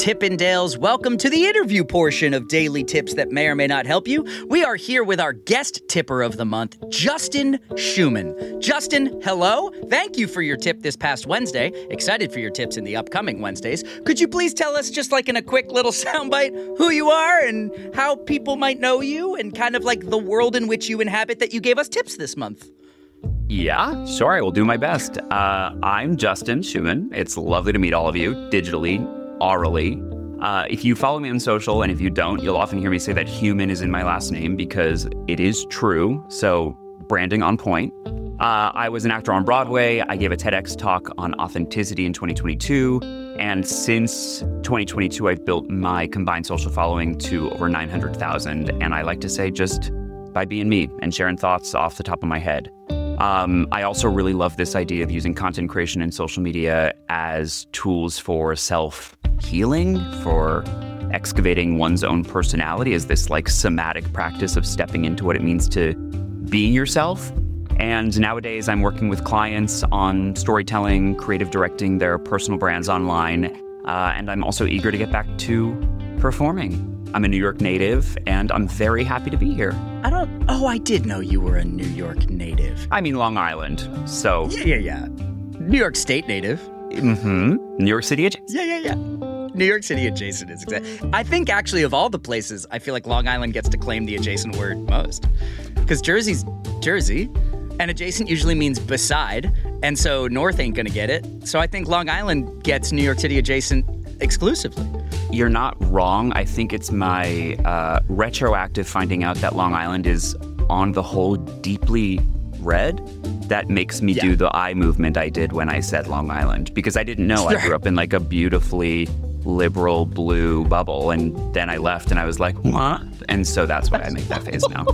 Tippendales. Welcome to the interview portion of Daily Tips that may or may not help you. We are here with our guest tipper of the month, Justin Schumann. Justin, hello. Thank you for your tip this past Wednesday. Excited for your tips in the upcoming Wednesdays. Could you please tell us, just like in a quick little soundbite, who you are and how people might know you and kind of like the world in which you inhabit that you gave us tips this month? Yeah, sure. I will do my best. I'm Justin Schumann. It's lovely to meet all of you digitally, orally. If you follow me on social, and if you don't, you'll often hear me say that human is in my last name because it is true. So branding on point. I was an actor on Broadway. I gave a TEDx talk on authenticity in 2022. And since 2022, I've built my combined social following to over 900,000. And I like to say just by being me and sharing thoughts off the top of my head. I also really love this idea of using content creation and social media as tools for self-healing, for excavating one's own personality, as this like somatic practice of stepping into what it means to be yourself. And nowadays I'm working with clients on storytelling, creative directing their personal brands online. And I'm also eager to get back to performing. I'm a New York native, and I'm very happy to be here. I did know you were a New York native. I mean, Long Island, so... Yeah. New York State native. Mm-hmm. New York City adjacent. Yeah. New York City adjacent is exactly... I think, actually, of all the places, I feel like Long Island gets to claim the adjacent word most. Because Jersey's Jersey, and adjacent usually means beside, and so North ain't gonna get it. So I think Long Island gets New York City adjacent exclusively. You're not wrong. I think it's my retroactive finding out that Long Island is, on the whole, deeply red that makes me do the eye movement I did when I said Long Island. Because I didn't know. I grew up in like a beautifully liberal blue bubble, and then I left and I was like, what? And so that's why I make that face now.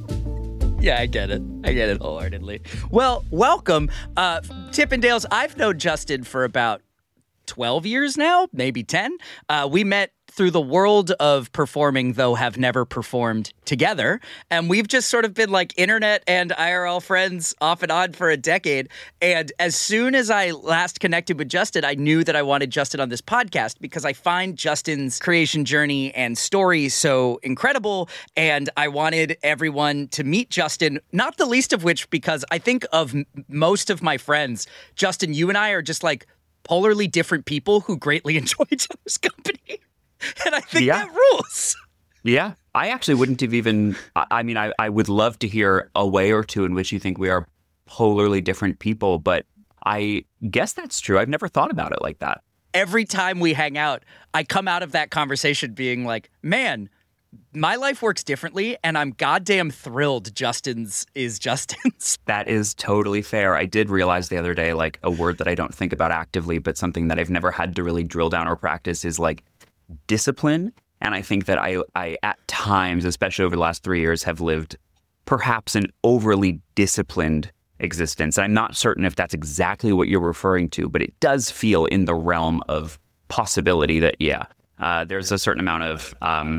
Yeah, I get it wholeheartedly. Well, welcome. Tippendales, I've known Justin for about 12 years now, maybe 10. We met through the world of performing, though have never performed together. And we've just sort of been like internet and IRL friends off and on for a decade. And as soon as I last connected with Justin, I knew that I wanted Justin on this podcast because I find Justin's creation journey and story so incredible. And I wanted everyone to meet Justin, not the least of which because I think of most of my friends, Justin, you and I are just like polarly different people who greatly enjoy each other's company. And I think that rules. Yeah. I actually wouldn't have even, I would love to hear a way or two in which you think we are polarly different people, but I guess that's true. I've never thought about it like that. Every time we hang out, I come out of that conversation being like, man, my life works differently, and I'm goddamn thrilled Justin's is Justin's. That is totally fair. I did realize the other day, like, a word that I don't think about actively, but something that I've never had to really drill down or practice is, like, discipline. And I think that I at times, especially over the last 3 years, have lived perhaps an overly disciplined existence. I'm not certain if that's exactly what you're referring to, but it does feel in the realm of possibility that, there's a certain amount of...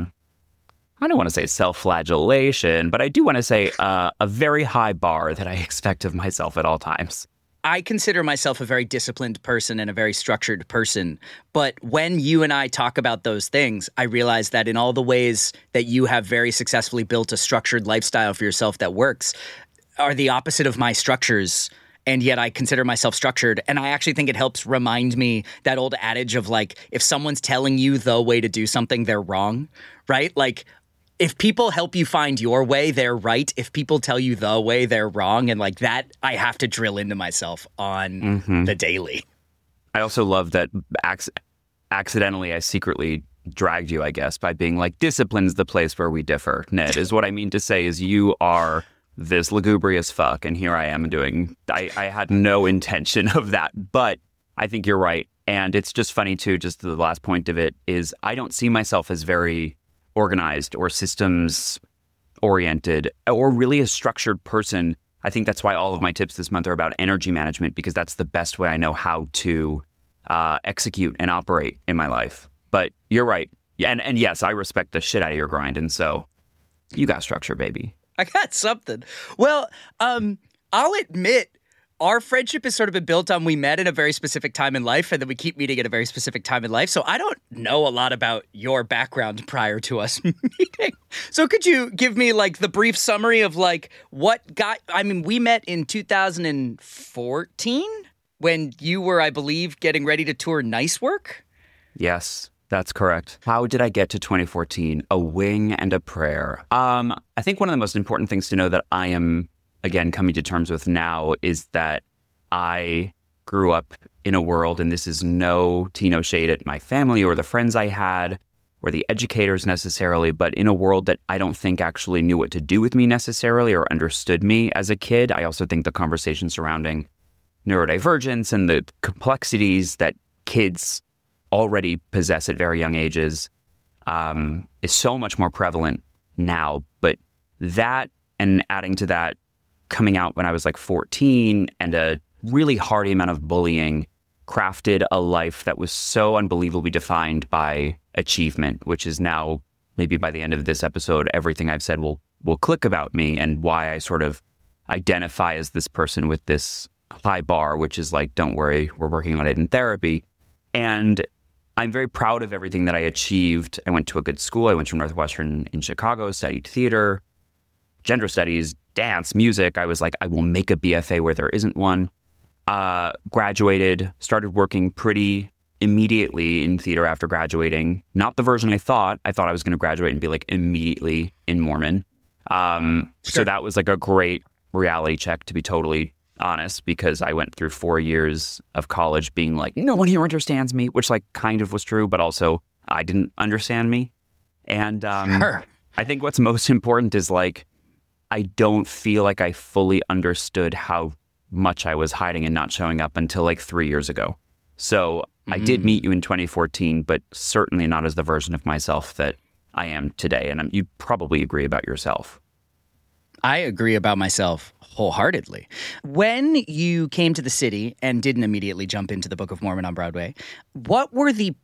I don't want to say self-flagellation, but I do want to say a very high bar that I expect of myself at all times. I consider myself a very disciplined person and a very structured person. But when you and I talk about those things, I realize that in all the ways that you have very successfully built a structured lifestyle for yourself that works are the opposite of my structures. And yet I consider myself structured. And I actually think it helps remind me that old adage of like, if someone's telling you the way to do something, they're wrong, right? Like, if people help you find your way, they're right. If people tell you the way, they're wrong. And like that, I have to drill into myself on the daily. I also love that accidentally, I secretly dragged you, I guess, by being like, discipline's the place where we differ. Ned, is what I mean to say is you are this lugubrious fuck. And here I am I had no intention of that, but I think you're right. And it's just funny too, just the last point of it is I don't see myself as very organized or systems oriented or really a structured person. I think that's why all of my tips this month are about energy management, because that's the best way I know how to execute and operate in my life. But you're right. Yeah, and yes, I respect the shit out of your grind. And so you got structure, baby. I got something. Well, I'll admit our friendship has sort of been built on we met in a very specific time in life, and then we keep meeting at a very specific time in life. So I don't know a lot about your background prior to us meeting. So could you give me like the brief summary of like we met in 2014 when you were, I believe, getting ready to tour Nice Work? Yes, that's correct. How did I get to 2014? A wing and a prayer. I think one of the most important things to know that I am, again, coming to terms with now is that I grew up in a world, and this is no Tino shade at my family or the friends I had or the educators necessarily, but in a world that I don't think actually knew what to do with me necessarily or understood me as a kid. I also think the conversation surrounding neurodivergence and the complexities that kids already possess at very young ages is so much more prevalent now. But that, and adding to that, coming out when I was like 14 and a really hearty amount of bullying, crafted a life that was so unbelievably defined by achievement, which is now, maybe by the end of this episode, everything I've said will click about me and why I sort of identify as this person with this high bar, which is like, don't worry, we're working on it in therapy. And I'm very proud of everything that I achieved. I went to a good school. I went to Northwestern in Chicago, studied theater, gender studies, dance, music. I was like, I will make a BFA where there isn't one. Graduated, started working pretty immediately in theater after graduating. Not the version I thought. I thought I was going to graduate and be like immediately in Mormon. So that was like a great reality check, to be totally honest, because I went through 4 years of college being like, no one here understands me, which like kind of was true, but also I didn't understand me. And I think what's most important is like, I don't feel like I fully understood how much I was hiding and not showing up until like 3 years ago. So I did meet you in 2014, but certainly not as the version of myself that I am today. And you probably agree about yourself. I agree about myself wholeheartedly. When you came to the city and didn't immediately jump into the Book of Mormon on Broadway, what were the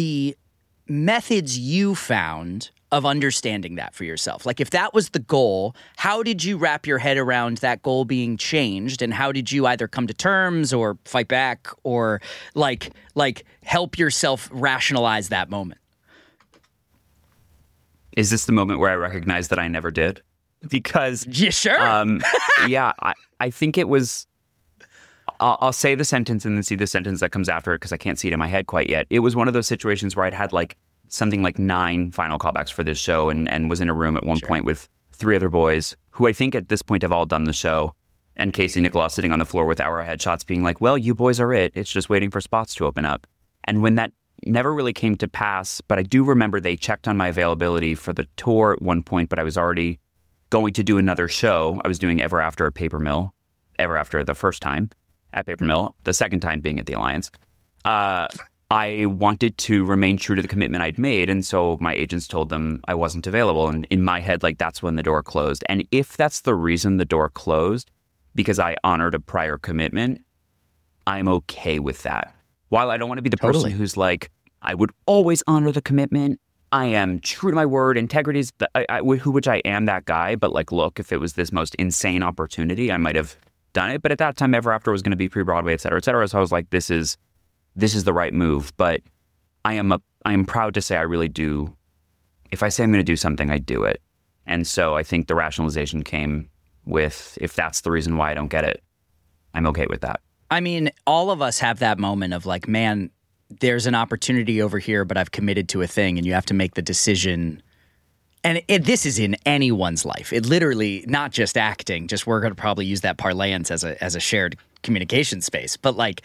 methods you found of understanding that for yourself? Like if that was the goal, how did you wrap your head around that goal being changed, and how did you either come to terms or fight back or like help yourself rationalize that moment? Is this the moment where I recognize that I never did? Because yeah, sure. I think it was, I'll say the sentence and then see the sentence that comes after it because I can't see it in my head quite yet. It was one of those situations where I'd had like something like 9 final callbacks for this show and was in a room at one point with 3 other boys who I think at this point have all done the show. And Casey Nicholaw sitting on the floor with our headshots being like, well, you boys are it. It's just waiting for spots to open up. And when that never really came to pass, but I do remember they checked on my availability for the tour at one point, but I was already going to do another show. I was doing Ever After at Paper Mill, Ever After the first time at Paper Mill, the second time being at the Alliance. I wanted to remain true to the commitment I'd made. And so my agents told them I wasn't available. And in my head, like that's when the door closed. And if that's the reason the door closed, because I honored a prior commitment, I'm okay with that. While I don't want to be the person who's like, I would always honor the commitment. I am true to my word. Integrity is which I am that guy. But like, look, if it was this most insane opportunity, I might have done it. But at that time, Ever After was going to be pre-Broadway, et cetera, et cetera. So I was like, this is the right move. But I am proud to say I really do. If I say I'm going to do something, I do it. And so I think the rationalization came with, if that's the reason why I don't get it, I'm okay with that. I mean, all of us have that moment of like, man, there's an opportunity over here, but I've committed to a thing, and you have to make the decision. And this is in anyone's life. It literally, not just acting, just we're going to probably use that parlance as a shared communication space. But like,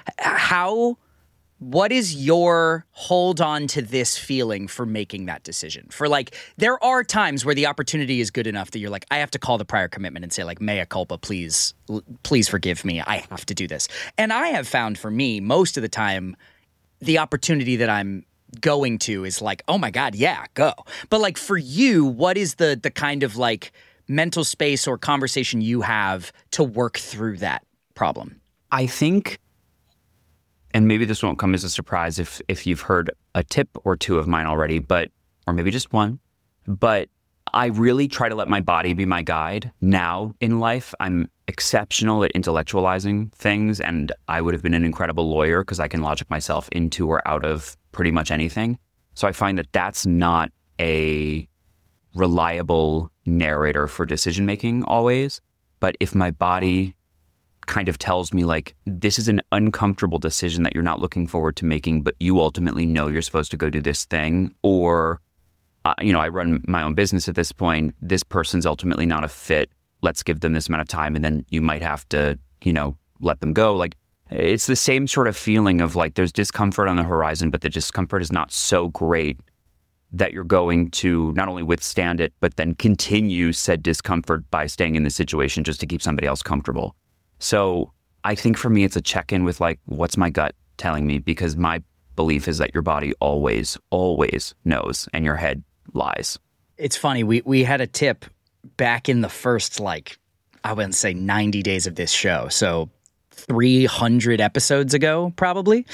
what is your hold on to this feeling for making that decision? For like, there are times where the opportunity is good enough that you're like, I have to call the prior commitment and say like, mea culpa, please forgive me. I have to do this. And I have found for me, most of the time, the opportunity that I'm going to is like, oh my God, yeah, go. But like for you, what is the kind of like mental space or conversation you have to work through that problem? I think, and maybe this won't come as a surprise if you've heard a tip or two of mine already, or maybe just one, but I really try to let my body be my guide. Now in life, I'm exceptional at intellectualizing things, and I would have been an incredible lawyer because I can logic myself into or out of pretty much anything. So I find that that's not a reliable narrator for decision making always. But if my body kind of tells me like, this is an uncomfortable decision that you're not looking forward to making, but you ultimately know you're supposed to go do this thing, or I run my own business at this point. This person's ultimately not a fit. Let's give them this amount of time. And then you might have to, let them go. Like, it's the same sort of feeling of like, there's discomfort on the horizon, but the discomfort is not so great that you're going to not only withstand it, but then continue said discomfort by staying in the situation just to keep somebody else comfortable. So I think for me, it's a check-in with like, what's my gut telling me? Because my belief is that your body always, always knows, and your head lies. It's funny. We had a tip back in the first, I wouldn't say 90 days of this show. So 300 episodes ago, probably.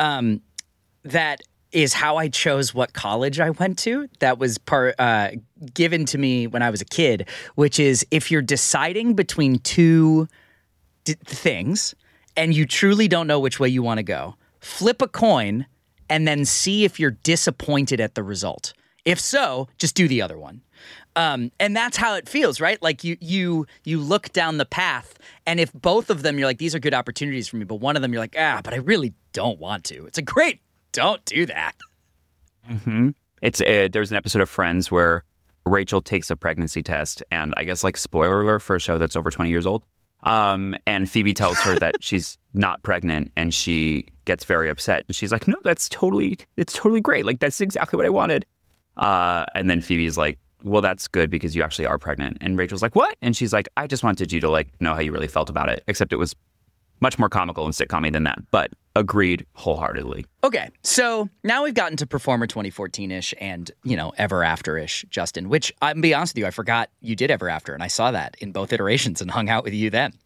That is how I chose what college I went to. That was given to me when I was a kid, which is if you're deciding between two things and you truly don't know which way you want to go, flip a coin and then see if you're disappointed at the result. If so, just do the other one. And that's how it feels, right? Like you look down the path, and if both of them you're like, these are good opportunities for me, but one of them you're like, but I really don't want to. It's a great, don't do that. Mm-hmm. There's an episode of Friends where Rachel takes a pregnancy test, and I guess like spoiler alert for a show that's over 20 years old. And Phoebe tells her that she's not pregnant, and she gets very upset. And she's like, no, it's totally great. Like, that's exactly what I wanted. And then Phoebe's like, well, that's good because you actually are pregnant. And Rachel's like, what? And she's like, I just wanted you to like know how you really felt about it, except it was much more comical and sitcom-y than that, but agreed wholeheartedly. Okay, so now we've gotten to Performer 2014-ish and, Ever After-ish, Justin, which, I'm going to be honest with you, I forgot you did Ever After, and I saw that in both iterations and hung out with you then.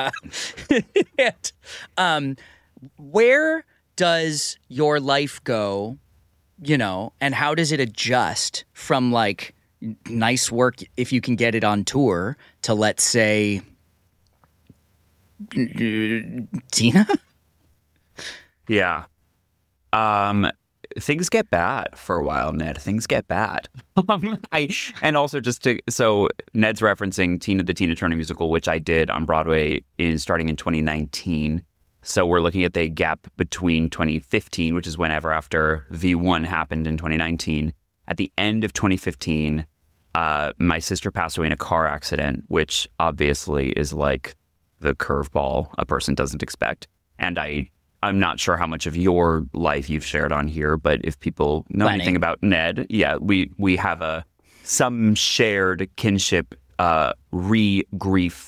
Where does your life go, and how does it adjust from, like, nice work if you can get it on tour to, let's say, Tina? Yeah. Things get bad for a while, Ned. Things get bad. And also so Ned's referencing the Tina Turner musical, which I did on Broadway starting in 2019. So we're looking at the gap between 2015, which is when Ever After V1 happened in 2019. At the end of 2015, my sister passed away in a car accident, which obviously is like the curveball a person doesn't expect. And I'm not sure how much of your life you've shared on here, but if people know anything about Ned, we have some shared kinship, grief.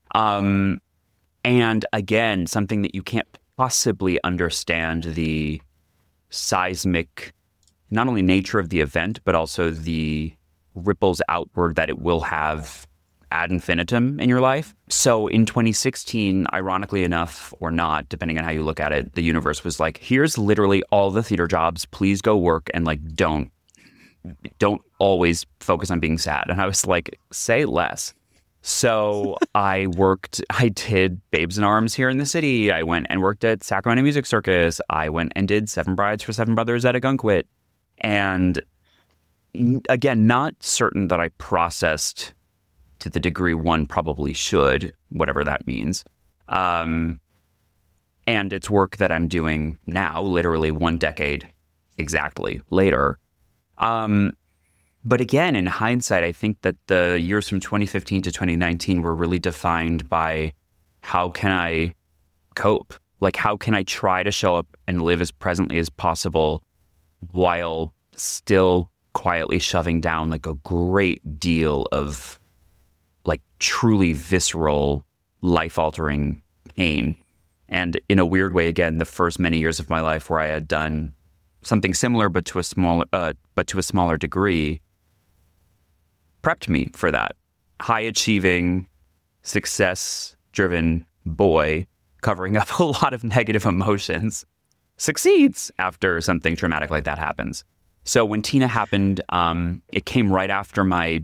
And again, something that you can't possibly understand the seismic, not only nature of the event, but also the ripples outward that it will have ad infinitum in your life. So in 2016, ironically enough, or not, depending on how you look at it, the universe was like, here's literally all the theater jobs. Please go work and like don't always focus on being sad. And I was like, say less. So I did Babes in Arms here in the city. I went and worked at Sacramento Music Circus. I went and did Seven Brides for Seven Brothers at Agunquit. And again, not certain that I processed to the degree one probably should, whatever that means. And it's work that I'm doing now, literally 1 decade exactly later. But again, in hindsight, I think that the years from 2015 to 2019 were really defined by how can I cope? Like, how can I try to show up and live as presently as possible while still quietly shoving down like a great deal of like truly visceral, life-altering pain. And in a weird way, again, the first many years of my life where I had done something similar but to a smaller degree prepped me for that. High-achieving, success-driven boy covering up a lot of negative emotions succeeds after something traumatic like that happens. So when Tina happened, it came right after my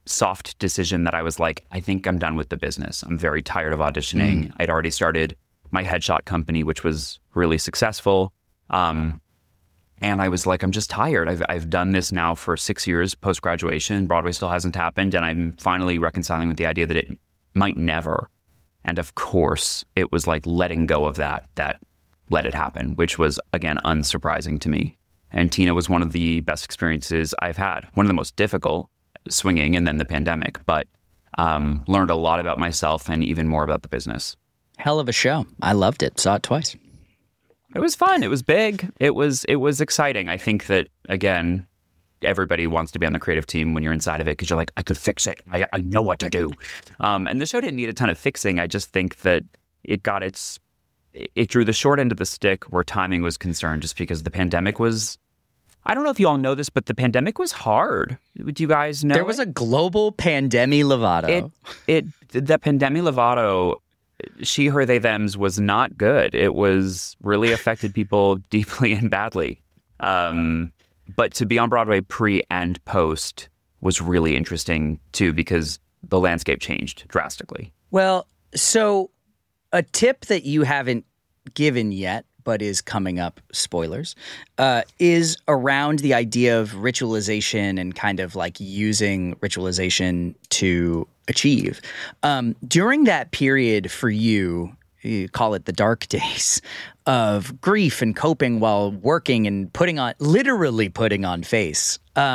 soft decision that I was like, I think I'm done with the business. I'm very tired of auditioning. I'd already started my headshot company, which was really successful. And I was like, I'm just tired. I've done this now for 6 years post-graduation. Broadway still hasn't happened. And I'm finally reconciling with the idea that it might never. And of course, it was like letting go of that let it happen, which was, again, unsurprising to me. And Tina was one of the best experiences I've had. One of the most difficult, swinging, and then the pandemic, but learned a lot about myself and even more about the business. Hell of a show. I loved it. Saw it twice. It was fun. It was big. It was exciting. I think that, again, everybody wants to be on the creative team when you're inside of it because you're like, I could fix it. I know what to do. And the show didn't need a ton of fixing. I just think that it drew the short end of the stick where timing was concerned, just because the pandemic was, I don't know if you all know this, but the pandemic was hard. Do you guys know? There was a global pandemic Lovato. The pandemic Lovato, she, her, they, thems was not good. It was really affected people deeply and badly. But to be on Broadway pre and post was really interesting too, because the landscape changed drastically. Well, so a tip that you haven't given yet, but is coming up, spoilers, is around the idea of ritualization and kind of like using ritualization to achieve. During that period for you call it the dark days of grief and coping while working and literally putting on face,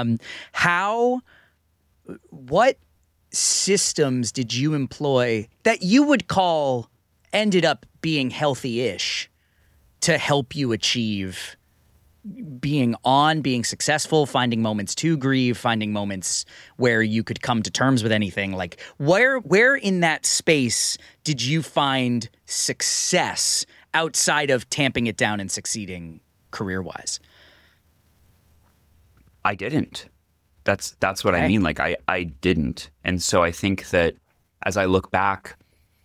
what systems did you employ that you would call ended up being healthy-ish to help you achieve being successful, finding moments to grieve, finding moments where you could come to terms with anything? Like, where in that space did you find success outside of tamping it down and succeeding career-wise? I didn't. That's what I mean. Like, I didn't. And so I think that as I look back,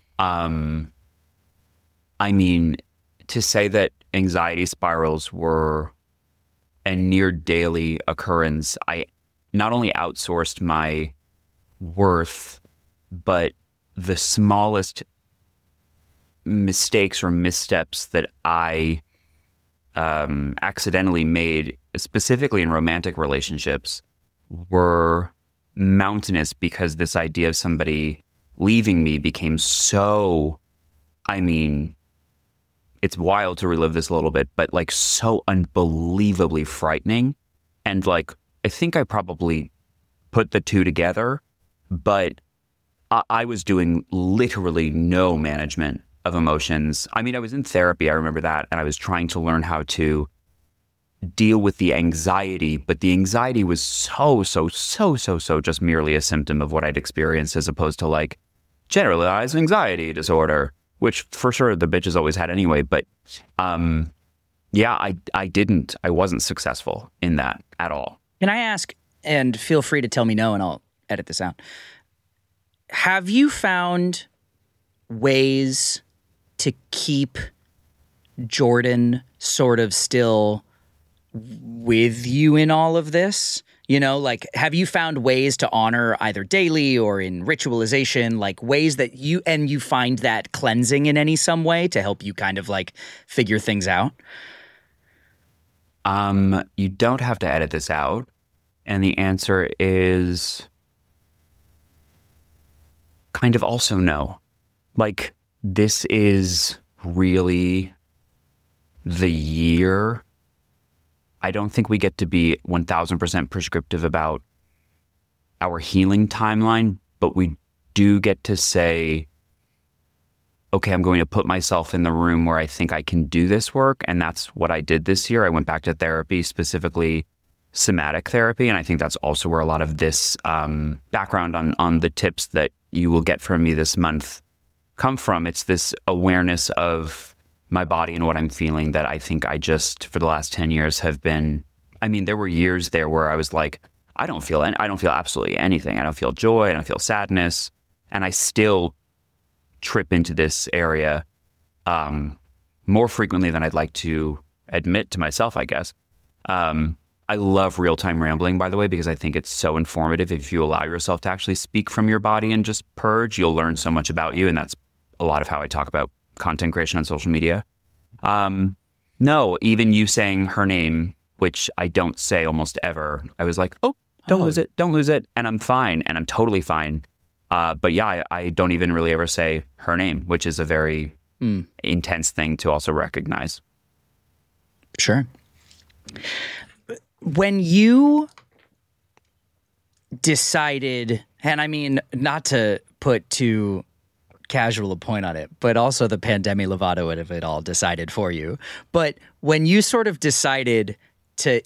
I mean, to say that anxiety spirals were a near daily occurrence, I not only outsourced my worth, but the smallest mistakes or missteps that I accidentally made, specifically in romantic relationships, were mountainous, because this idea of somebody leaving me became so, I mean, it's wild to relive this a little bit, but like so unbelievably frightening. And like, I think I probably put the two together, but I was doing literally no management of emotions. I mean, I was in therapy, I remember that, and I was trying to learn how to deal with the anxiety, but the anxiety was so just merely a symptom of what I'd experienced, as opposed to like generalized anxiety disorder, which for sure the bitches always had anyway. But yeah, I wasn't successful in that at all. Can I ask, and feel free to tell me no and I'll edit this out, have you found ways to keep Jordan sort of still with you in all of this? You know, like, have you found ways to honor either daily or in ritualization, like ways that you find that cleansing in some way to help you kind of like figure things out? You don't have to edit this out. And the answer is kind of also no. Like, this is really the year. I don't think we get to be 1000% prescriptive about our healing timeline, but we do get to say, okay, I'm going to put myself in the room where I think I can do this work. And that's what I did this year. I went back to therapy, specifically somatic therapy. And I think that's also where a lot of this background on the tips that you will get from me this month come from. It's this awareness of my body and what I'm feeling that I think I just, for the last 10 years have been, I mean, there were years there where I was like, I don't feel absolutely anything. I don't feel joy. I don't feel sadness. And I still trip into this area more frequently than I'd like to admit to myself, I guess. I I love real-time rambling, by the way, because I think it's so informative. If you allow yourself to actually speak from your body and just purge, you'll learn so much about you. And that's a lot of how I talk about content creation on social media. No, even you saying her name, which I don't say almost ever, I was like, oh, don't lose it. Don't lose it. And I'm fine. And I'm totally fine. But yeah, I don't even really ever say her name, which is a very intense thing to also recognize. Sure. When you decided, and I mean, not to put too casual a point on it, but also the Pandemi Lovato of it all decided for you. But when you sort of decided to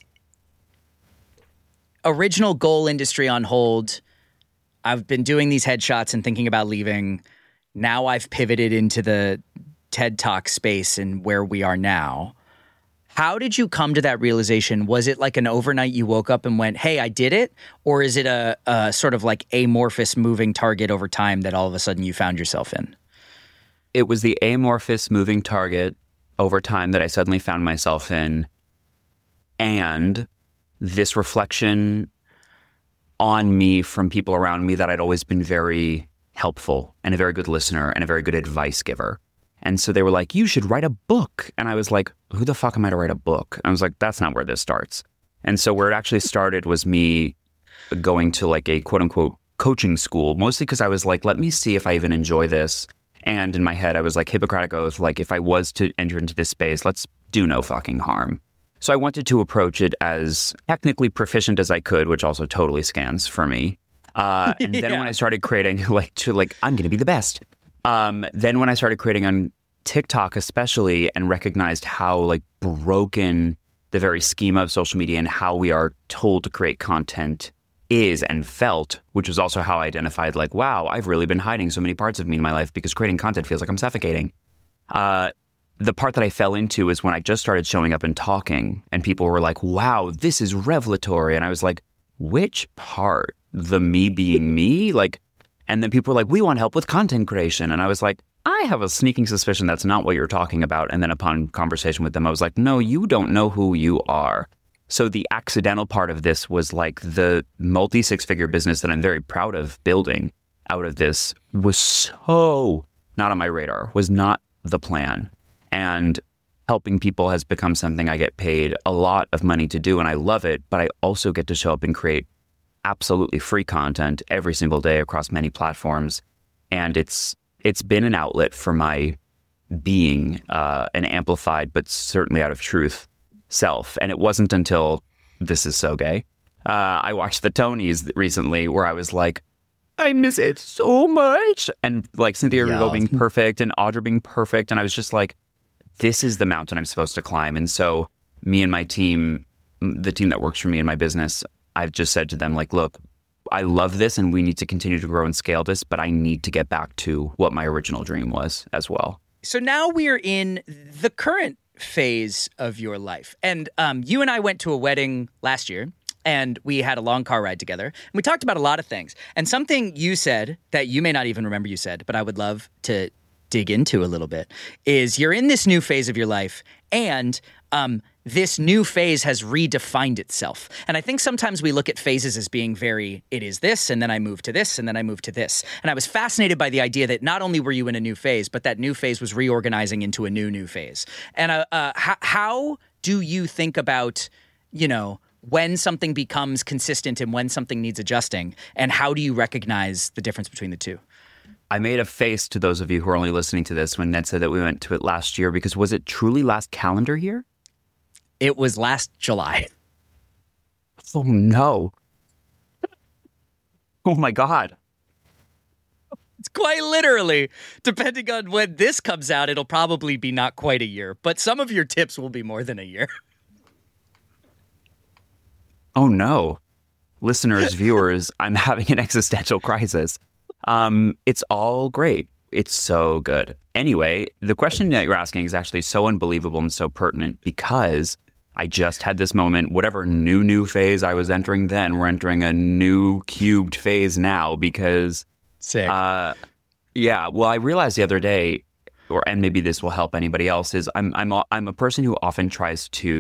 original goal industry on hold, I've been doing these headshots and thinking about leaving. Now I've pivoted into the TED Talk space and where we are now. How did you come to that realization? Was it like an overnight you woke up and went, hey, I did it? Or is it a sort of like amorphous moving target over time that all of a sudden you found yourself in? It was the amorphous moving target over time that I suddenly found myself in. And this reflection on me from people around me that I'd always been very helpful and a very good listener and a very good advice giver. And so they were like, you should write a book. And I was like, who the fuck am I to write a book? And I was like, that's not where this starts. And so where it actually started was me going to like a quote unquote coaching school, mostly because I was like, let me see if I even enjoy this. And in my head, I was like, Hippocratic Oath, like if I was to enter into this space, let's do no fucking harm. So I wanted to approach it as technically proficient as I could, which also totally scans for me. And then when I started creating I'm going to be the best. Then when I started creating on TikTok especially and recognized how like broken the very schema of social media and how we are told to create content is and felt, which was also how I identified like, wow, I've really been hiding so many parts of me in my life because creating content feels like I'm suffocating. The part that I fell into is when I just started showing up and talking and people were like, wow, this is revelatory. And I was like, which part? The me being me? And then people were like, we want help with content creation. And I was like, I have a sneaking suspicion that's not what you're talking about. And then upon conversation with them, I was like, no, you don't know who you are. So the accidental part of this was like the multi-six-figure business that I'm very proud of building out of this was so not on my radar, was not the plan. And helping people has become something I get paid a lot of money to do, and I love it, but I also get to show up and create absolutely free content every single day across many platforms. And it's been an outlet for my being an amplified, but certainly out of truth self. And it wasn't until this is so gay. I watched the Tonys recently where I was like, I miss it so much. And like Cynthia Erivo being perfect and Audra being perfect. And I was just like, this is the mountain I'm supposed to climb. And so me and my team, the team that works for me in my business, I've just said to them like, look, I love this and we need to continue to grow and scale this, but I need to get back to what my original dream was as well. So now we're in the current phase of your life. And you and I went to a wedding last year and we had a long car ride together. And we talked about a lot of things. And something you said that you may not even remember you said, but I would love to dig into a little bit, is you're in this new phase of your life and this new phase has redefined itself. And I think sometimes we look at phases as being it is this, and then I move to this, and then I move to this. And I was fascinated by the idea that not only were you in a new phase, but that new phase was reorganizing into a new phase. And how do you think about, when something becomes consistent and when something needs adjusting? And how do you recognize the difference between the two? I made a face to those of you who are only listening to this when Ned said that we went to it last year, because was it truly last calendar year? It was last July. Oh, no. Oh, my God. It's quite literally, depending on when this comes out, it'll probably be not quite a year, but some of your tips will be more than a year. Oh, no. Listeners, viewers, I'm having an existential crisis. It's all great. It's so good. Anyway, the question that you're asking is actually so unbelievable and so pertinent because I just had this moment, whatever new phase I was entering then, we're entering a new cubed phase now because... Sick. Yeah, well, I realized the other day, and maybe this will help anybody else, is I'm a person who often tries to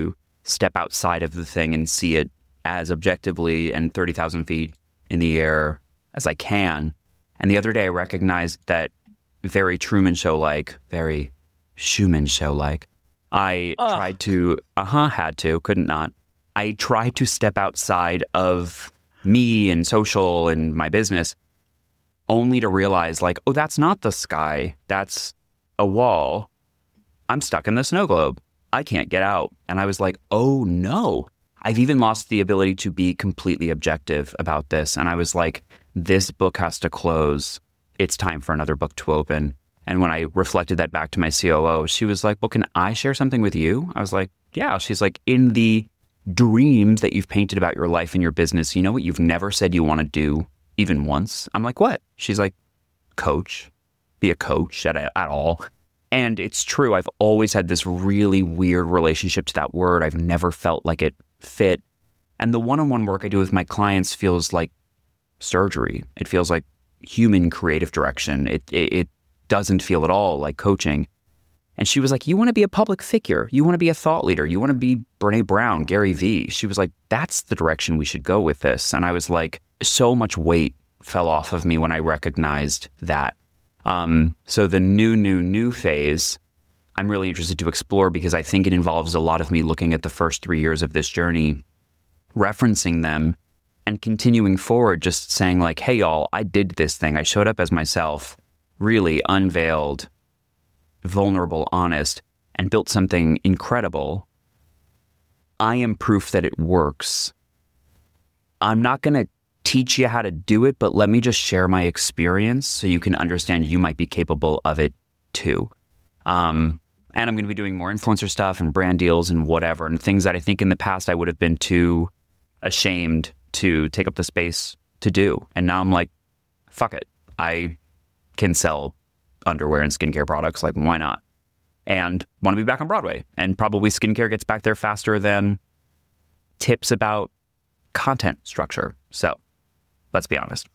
step outside of the thing and see it as objectively and 30,000 feet in the air as I can. And the other day I recognized that very Truman Show-like, very Schumann Show-like, I tried to, couldn't not. I tried to step outside of me and social and my business only to realize like, oh, that's not the sky. That's a wall. I'm stuck in the snow globe. I can't get out. And I was like, oh no, I've even lost the ability to be completely objective about this. And I was like, this book has to close. It's time for another book to open. And when I reflected that back to my COO, she was like, well, can I share something with you? I was like, yeah. She's like, in the dreams that you've painted about your life and your business, you know what you've never said you want to do even once? I'm like, what? She's like, coach, be a coach at all. And it's true. I've always had this really weird relationship to that word. I've never felt like it fit. And the one-on-one work I do with my clients feels like surgery. It feels like human creative direction. It doesn't feel at all like coaching. And she was like, you want to be a public figure. You want to be a thought leader. You want to be Brene Brown, Gary Vee. She was like, that's the direction we should go with this. And I was like, so much weight fell off of me when I recognized that. So the new phase, I'm really interested to explore because I think it involves a lot of me looking at the first 3 years of this journey, referencing them, and continuing forward, just saying like, hey, y'all, I did this thing. I showed up as myself, really unveiled, vulnerable, honest, and built something incredible. I am proof that it works. I'm not going to teach you how to do it, but let me just share my experience so you can understand you might be capable of it too. And I'm going to be doing more influencer stuff and brand deals and whatever, and things that I think in the past I would have been too ashamed to take up the space to do. And now I'm like, fuck it. I can sell underwear and skincare products. Like, why not? And want to be back on Broadway. And probably skincare gets back there faster than tips about content structure. So let's be honest.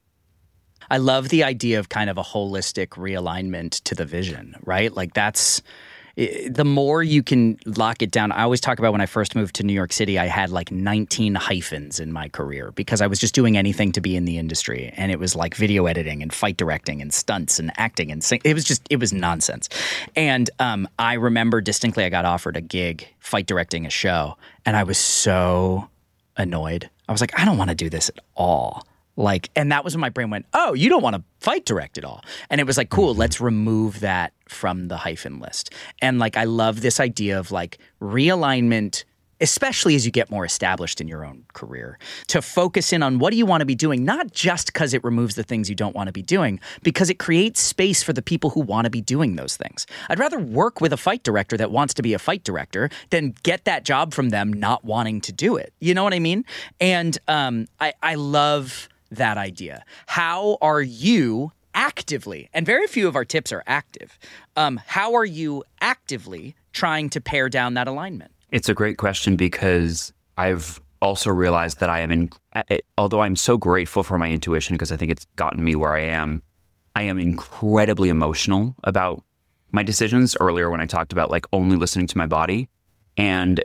I love the idea of kind of a holistic realignment to the vision, right? Like that's the more you can lock it down. I always talk about when I first moved to New York City, I had like 19 hyphens in my career because I was just doing anything to be in the industry. And it was like video editing and fight directing and stunts and acting and it was nonsense. And I remember distinctly I got offered a gig fight directing a show and I was so annoyed. I was like, I don't want to do this at all. Like, and that was when my brain went, oh, you don't want to fight direct at all. And it was like, cool, let's remove that from the hyphen list. And like, I love this idea of like realignment, especially as you get more established in your own career, to focus in on what do you want to be doing, not just because it removes the things you don't want to be doing, because it creates space for the people who want to be doing those things. I'd rather work with a fight director that wants to be a fight director than get that job from them not wanting to do it. You know what I mean? And I love that idea. How are you actively, and very few of our tips are active, how are you actively trying to pare down that alignment? It's a great question because I've also realized that although I'm so grateful for my intuition because I think it's gotten me where I am incredibly emotional about my decisions. Earlier when I talked about like only listening to my body, and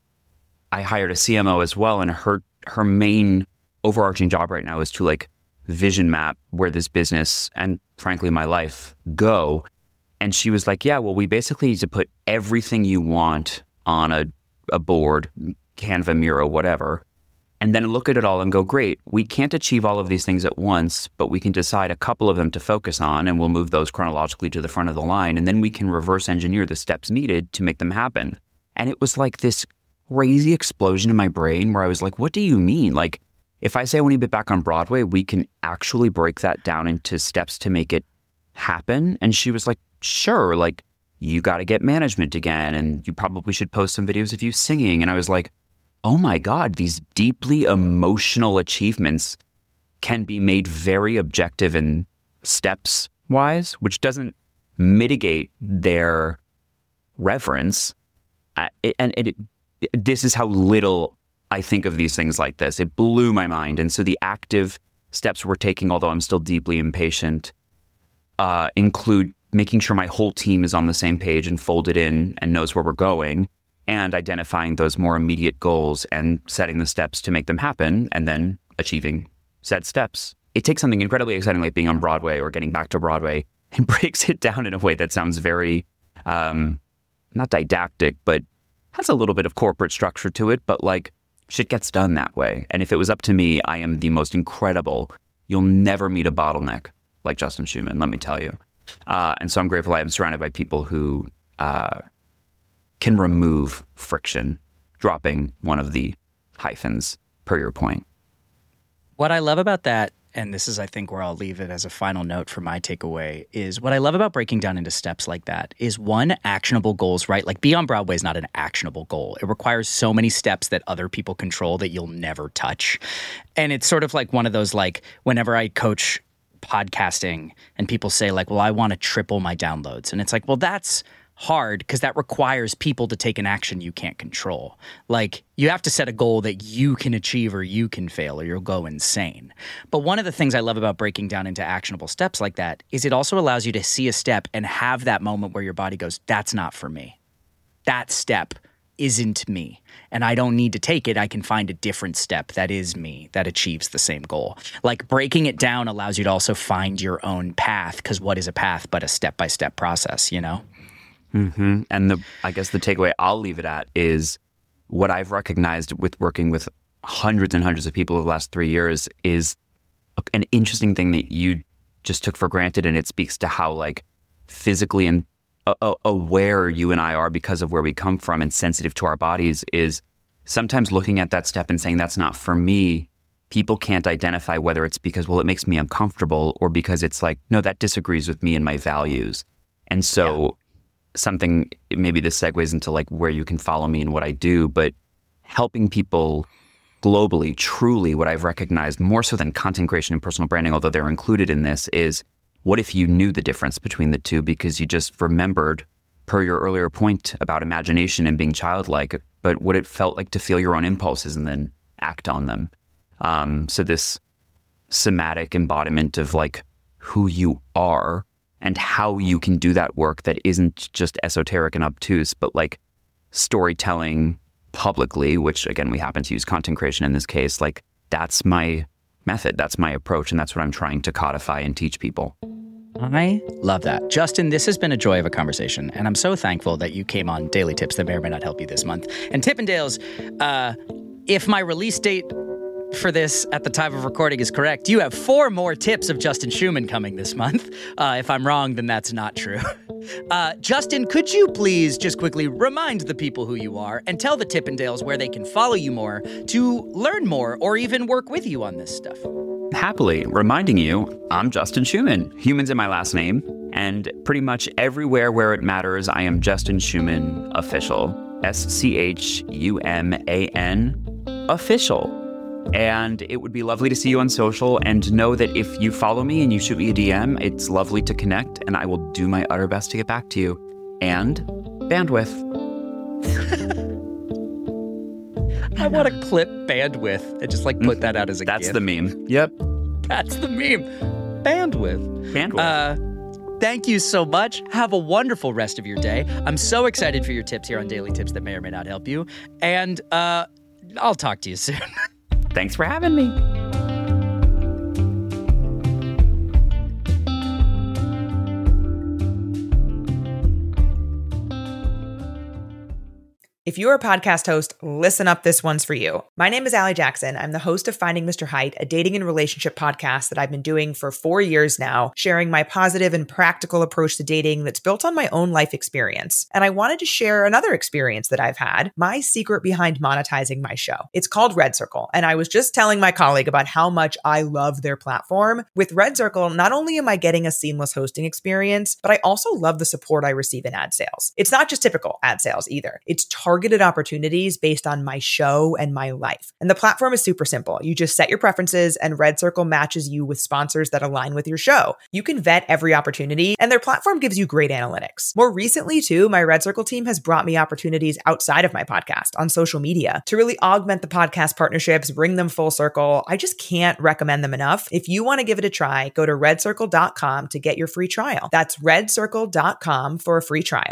I hired a CMO as well, and her main overarching job right now is to like vision map where this business and frankly my life go. And she was like, yeah, well, we basically need to put everything you want on a board, Canva, Miro, whatever, and then look at it all and go, great, we can't achieve all of these things at once, but we can decide a couple of them to focus on and we'll move those chronologically to the front of the line. And then we can reverse engineer the steps needed to make them happen. And it was like this crazy explosion in my brain where I was like, what do you mean? Like, if I say I want to be back on Broadway, we can actually break that down into steps to make it happen. And she was like, sure, like you got to get management again. And you probably should post some videos of you singing. And I was like, oh my God, these deeply emotional achievements can be made very objective and steps wise, which doesn't mitigate their reverence. This is how little I think of these things like this. It blew my mind. And so the active steps we're taking, although I'm still deeply impatient, include making sure my whole team is on the same page and folded in and knows where we're going. and identifying those more immediate goals and setting the steps to make them happen and then achieving said steps. It takes something incredibly exciting like being on Broadway or getting back to Broadway and breaks it down in a way that sounds very, not didactic, but has a little bit of corporate structure to it, but like shit gets done that way. And if it was up to me, I am the most incredible. You'll never meet a bottleneck like Justin Schumann, let me tell you. And so I'm grateful I am surrounded by people who can remove friction, dropping one of the hyphens per your point. What I love about that, and this is, I think, where I'll leave it as a final note for my takeaway, is what I love about breaking down into steps like that is one, actionable goals, right? Like Be on Broadway is not an actionable goal. It requires so many steps that other people control that you'll never touch. And it's sort of like one of those, like, whenever I coach podcasting and people say like, well, I want to triple my downloads. And it's like, well, that's hard because that requires people to take an action you can't control. Like you have to set a goal that you can achieve or you can fail or you'll go insane. But one of the things I love about breaking down into actionable steps like that is it also allows you to see a step and have that moment where your body goes, that's not for me. That step isn't me. And I don't need to take it. I can find a different step that is me, that achieves the same goal. Like breaking it down allows you to also find your own path, because what is a path but a step-by-step process, you know? Mm-hmm. And I guess the takeaway I'll leave it at is what I've recognized with working with hundreds and hundreds of people over the last 3 years is an interesting thing that you just took for granted. And it speaks to how like physically and aware you and I are because of where we come from and sensitive to our bodies is sometimes looking at that step and saying, that's not for me. People can't identify whether it's because, well, it makes me uncomfortable or because it's like, no, that disagrees with me and my values. And so something, maybe this segues into like where you can follow me and what I do, but helping people globally, truly what I've recognized more so than content creation and personal branding, although they're included in this, is what if you knew the difference between the two because you just remembered, per your earlier point about imagination and being childlike, but what it felt like to feel your own impulses and then act on them. So this somatic embodiment of like who you are and how you can do that work that isn't just esoteric and obtuse, but like storytelling publicly, which again, we happen to use content creation in this case, like that's my method, that's my approach, and that's what I'm trying to codify and teach people. I love that. Justin, this has been a joy of a conversation, and I'm so thankful that you came on Daily Tips that may or may not help you this month. And Tippendales, if my release date for this at the time of recording is correct, you have 4 more tips of Justin Schumann coming this month. If I'm wrong, then that's not true. Justin, could you please just quickly remind the people who you are and tell the Tippendales where they can follow you more to learn more or even work with you on this stuff? Happily reminding you, I'm Justin Schumann. Human's in my last name. And pretty much everywhere where it matters, I am Justin Schumann Official. SCHUMAN Official. And it would be lovely to see you on social, and know that if you follow me and you shoot me a DM, it's lovely to connect, and I will do my utter best to get back to you. And bandwidth. I want to clip bandwidth and just like put that out as a That's GIF. the meme. Yep. That's the meme. Bandwidth. Bandwidth. Thank you so much. Have a wonderful rest of your day. I'm so excited for your tips here on Daily Tips that may or may not help you. And I'll talk to you soon. Thanks for having me. If you're a podcast host, listen up, this one's for you. My name is Allie Jackson. I'm the host of Finding Mr. Height, a dating and relationship podcast that I've been doing for 4 years now, sharing my positive and practical approach to dating that's built on my own life experience. And I wanted to share another experience that I've had, my secret behind monetizing my show. It's called Red Circle, and I was just telling my colleague about how much I love their platform. With Red Circle, not only am I getting a seamless hosting experience, but I also love the support I receive in ad sales. It's not just typical ad sales either. It's targeted opportunities based on my show and my life. And the platform is super simple. You just set your preferences and Red Circle matches you with sponsors that align with your show. You can vet every opportunity and their platform gives you great analytics. More recently too, my Red Circle team has brought me opportunities outside of my podcast on social media to really augment the podcast partnerships, bring them full circle. I just can't recommend them enough. If you want to give it a try, go to redcircle.com to get your free trial. That's redcircle.com for a free trial.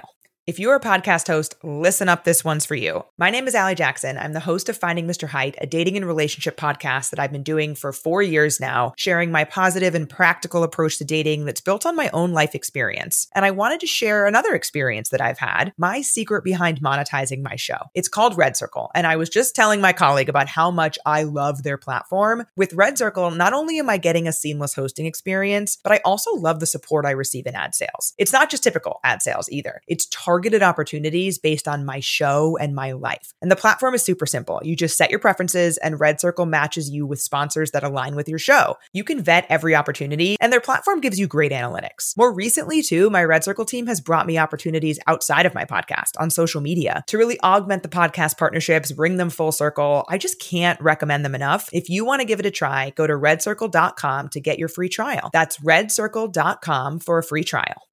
If you're a podcast host, listen up, this one's for you. My name is Allie Jackson. I'm the host of Finding Mr. Height, a dating and relationship podcast that I've been doing for 4 years now, sharing my positive and practical approach to dating that's built on my own life experience. And I wanted to share another experience that I've had, my secret behind monetizing my show. It's called Red Circle, and I was just telling my colleague about how much I love their platform. With Red Circle, not only am I getting a seamless hosting experience, but I also love the support I receive in ad sales. It's not just typical ad sales either. It's targeted opportunities based on my show and my life. And the platform is super simple. You just set your preferences and Red Circle matches you with sponsors that align with your show. You can vet every opportunity and their platform gives you great analytics. More recently too, my Red Circle team has brought me opportunities outside of my podcast on social media to really augment the podcast partnerships, bring them full circle. I just can't recommend them enough. If you want to give it a try, go to redcircle.com to get your free trial. That's redcircle.com for a free trial.